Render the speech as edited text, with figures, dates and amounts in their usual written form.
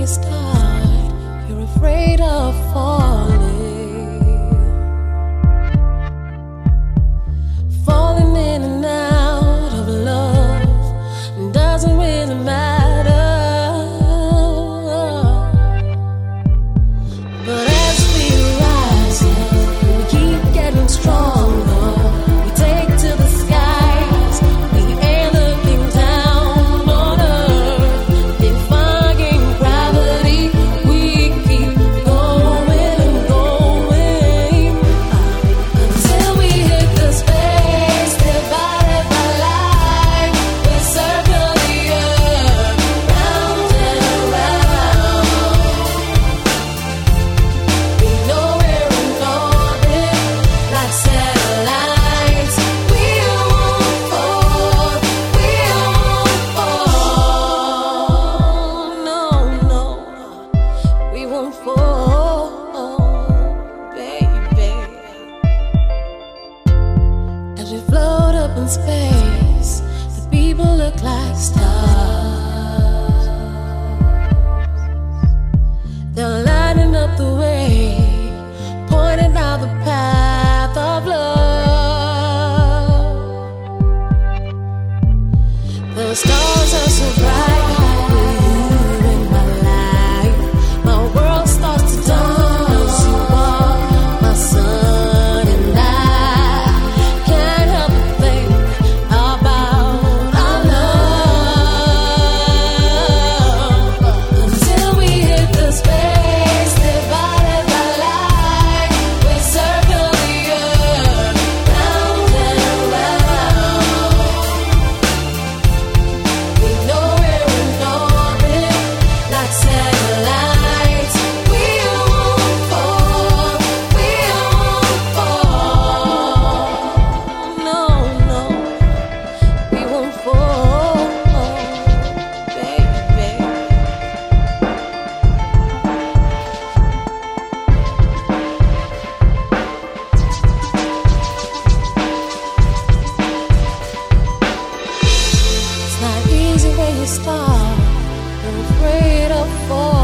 start, you're afraid of falling. Falling in and out of love doesn't really matter. But as we rise up, we keep getting stronger. We take to the skies. We ain't looking down on earth, defying gravity. We keep going and going until we hit the space divided by light. We circle the earth round and around. We know we're in orbit like satellites. We won't fall. We won't fall. No, no, we won't fall, baby. As we float up in space, the people look like stars. They're lighting up the way, pointing out the path of love. The stars are so bright with you in my life. My world starts to dawn as you are my sun, and I can't help but think about our love until we hit the space divided by light. We circle the earth round and around. We know we're in orbit like satellites. We won't fall. We won't fall. No, no, we won't fall, baby. It's not easy when you start. You're afraid of falling.